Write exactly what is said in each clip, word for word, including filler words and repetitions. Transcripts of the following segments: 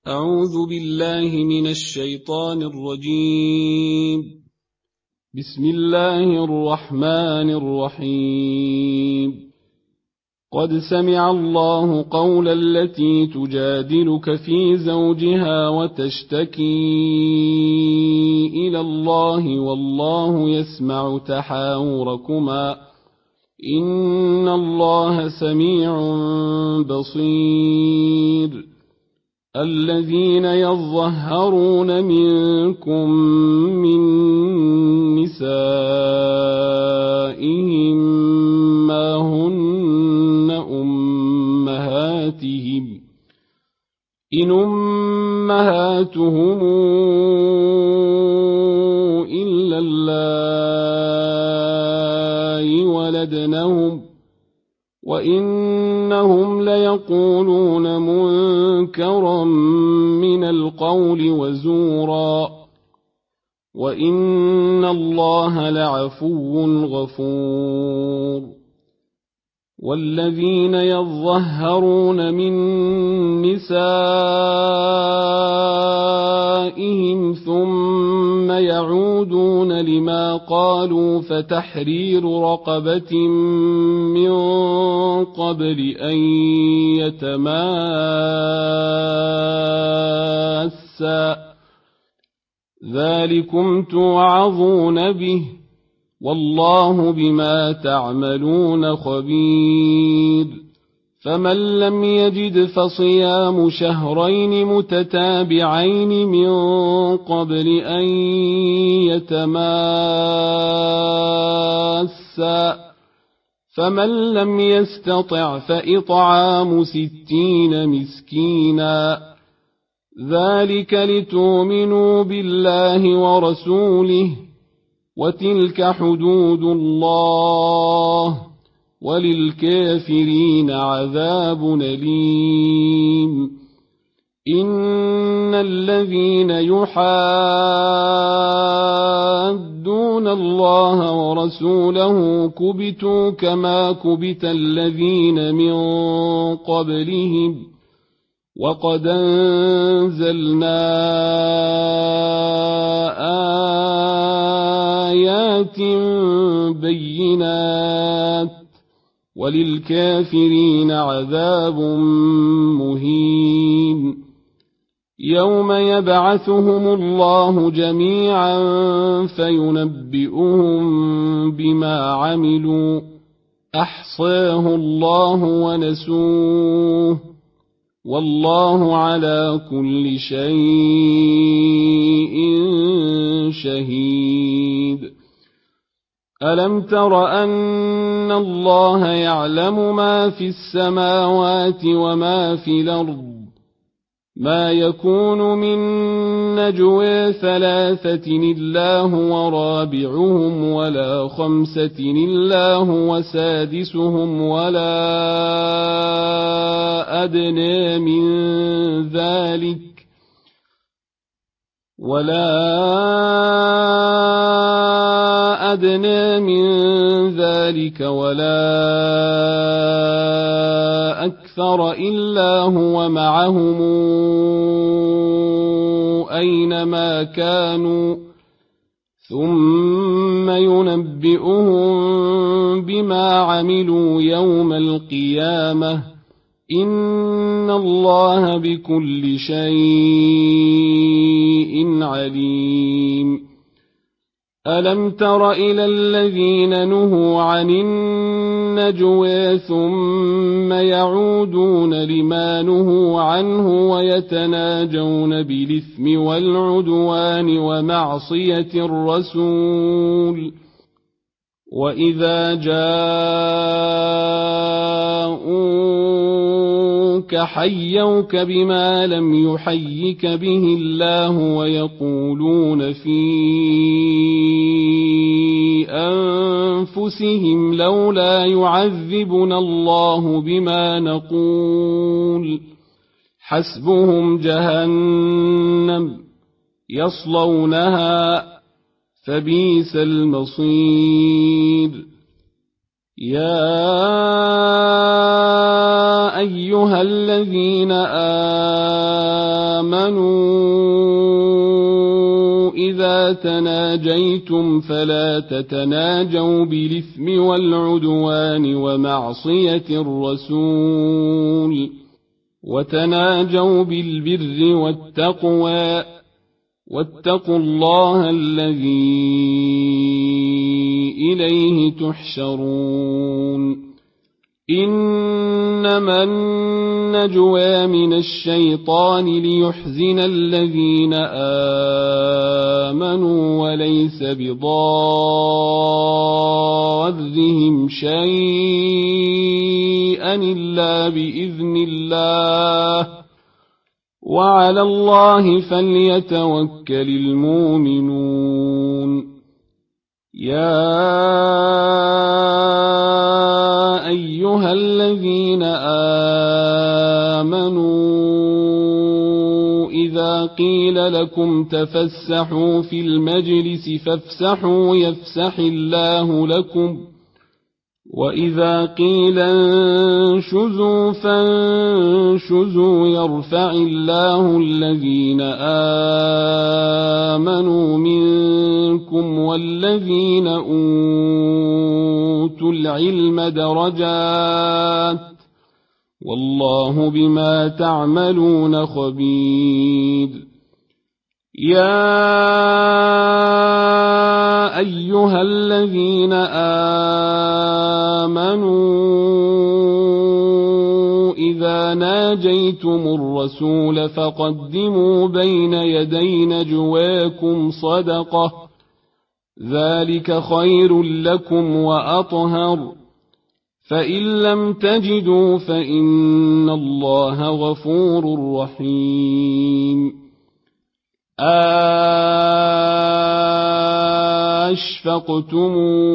أعوذ بالله من الشيطان الرجيم. بسم الله الرحمن الرحيم. قد سمع الله قول التي تجادلك في زوجها وتشتكي إلى الله والله يسمع تحاوركما إن الله سميع بصير. الذين يظهرون منكم من نسائهم ما هن أمهاتهم إن أمهاتهم إلا اللائي ولدنهم وإنهم ليقولون منكرا من القول وزورا وإن الله لعفو غفور. والذين يظهرون من نسائهم ثم يعودون لما قالوا فتحرير رقبة من قبل أن يتماسا ذلكم توعظون به والله بما تعملون خبير. فمن لم يجد فصيام شهرين متتابعين من قبل أن يتماسا فمن لم يستطع فإطعام ستين مسكينا ذلك لتؤمنوا بالله ورسوله وتلك حدود الله وللكافرين عذاب أليم. إن الذين يحادون الله ورسوله كبتوا كما كبت الذين من قبلهم وقد أنزلنا آيات بينات وللكافرين عذاب مهين. يوم يبعثهم الله جميعا فينبئهم بما عملوا أحصاه الله ونسوه والله على كل شيء شهيد. ألم تر أن الله يعلم ما في السماوات وما في الأرض ما يكون من نجوى ثلاثة إلا هو رابعهم ولا خمسة إلا هو سادسهم ولا أدنى من ذلك ولا أدنى من ذلك ولا أكثر إلا هو معهم أينما كانوا ثم ينبئهم بما عملوا يوم القيامة إن الله بكل شيء عليم. ألم تر إلى الذين نهوا عن النجوى ثم يعودون لما نهوا عنه ويتناجون بالإثم والعدوان ومعصية الرسول وإذا جاءوك حيوك بما لم يحيك به الله ويقولون في أنفسهم لولا يعذبنا الله بما نقول حسبهم جهنم يصلونها فبئس المصير. يا أيها الذين آمنوا إذا تناجيتم فلا تتناجوا بالإثم والعدوان ومعصية الرسول وتناجوا بالبر والتقوى واتقوا الله الذي إليه تحشرون إنما النجوى من الشيطان ليحزن الذين آمنوا وليس بضارهم شيئا إلا بإذن الله وعلى الله فليتوكل المؤمنون يا أيها الذين آمنوا إذا قيل لكم تفسحوا في المجلس فافسحوا يفسح الله لكم وإذا قيل انشزوا فانشزوا يرفع الله الذين آمنوا منكم والذين أوتوا العلم درجات والله بما تعملون خبير يا أيها الذين آمنوا إذا ناجيتم الرسول فقدموا بين يدي نجواكم صدقة ذلك خير لكم وأطهر فإن لم تجدوا فإن الله غفور رحيم أَشْفَقْتُمْ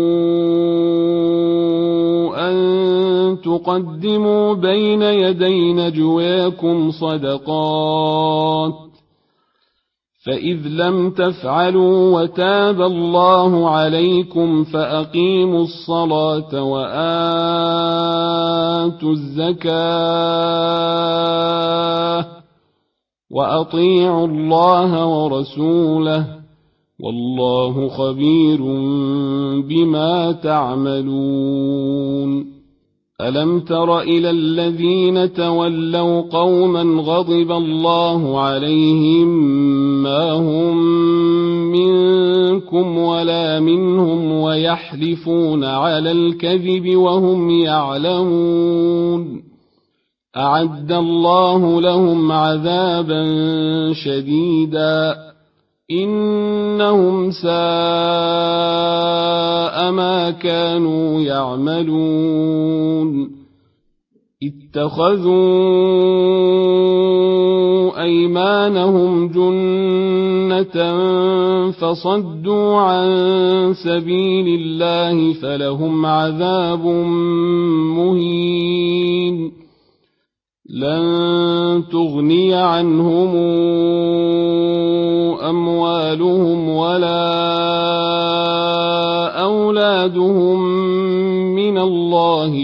أَن تُقَدِّمُوا بَيْنَ يَدَيْ نَجْوَاكُمْ صَدَقَاتٍ فَإِذْ لَمْ تَفْعَلُوا وَتَابَ اللَّهُ عَلَيْكُمْ فَأَقِيمُوا الصَّلَاةَ وَآتُوا الزَّكَاةَ وأطيعوا الله ورسوله والله خبير بما تعملون ألم تر إلى الذين تولوا قوما غضب الله عليهم ما هم منكم ولا منهم ويحلفون على الكذب وهم يعلمون أعد الله لهم عذابا شديدا إنهم ساء ما كانوا يعملون اتخذوا أيمانهم جنة فصدوا عن سبيل الله فلهم عذاب مهين لن تغني عنهم أموالهم ولا أولادهم من الله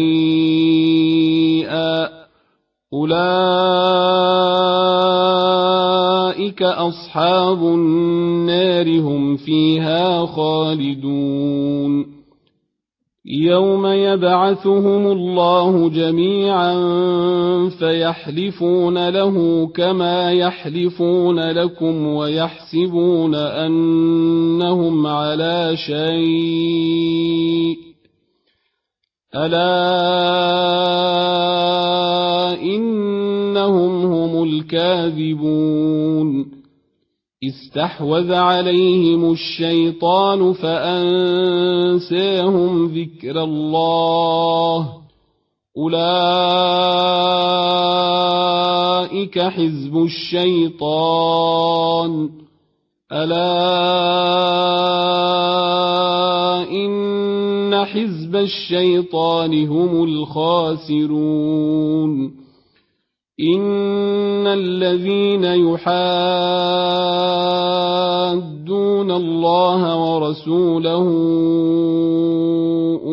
شيئا أولئك أصحاب النار هم فيها خالدون يوم يبعثهم الله جميعا فيحلفون له كما يحلفون لكم ويحسبون أنهم على شيء ألا إنهم هم الكاذبون استحوذ عليهم الشيطان فأنساهم ذكر الله أولئك حزب الشيطان ألا إن حزب الشيطان هم الخاسرون إن الذين يحادون الله ورسوله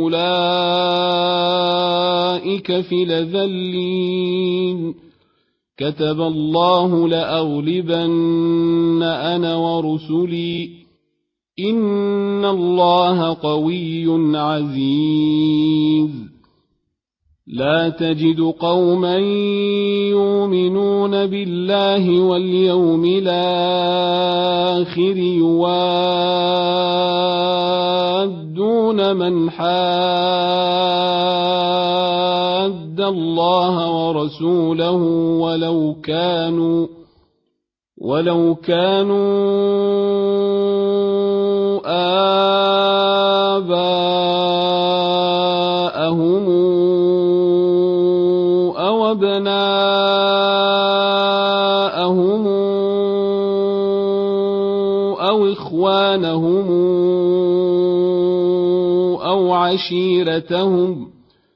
أولئك في الأذلين كتب الله لأغلبن أنا ورسلي إن الله قوي عزيز لا تجد قوما يؤمنون بالله واليوم الآخر يوادون من حاد الله ورسوله ولو كانوا ولو كانوا آباءهم أو أبناءهم أو إخوانهم أو عشيرتهم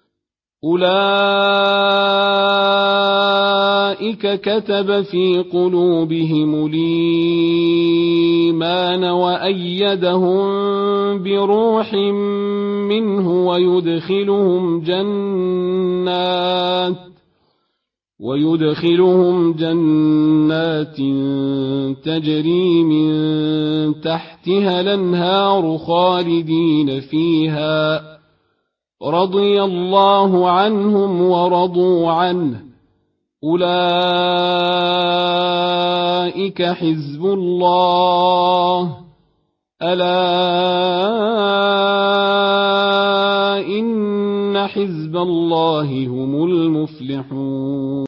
أولئك كتب في قلوبهم الإيمان وأيدهم بروح منه ويدخلهم جنات ويدخلهم جنات تجري من تحتها الأنهار خالدين فيها رضي الله عنهم ورضوا عنه أولئك حزب الله ألا إن حزب الله هم المفلحون.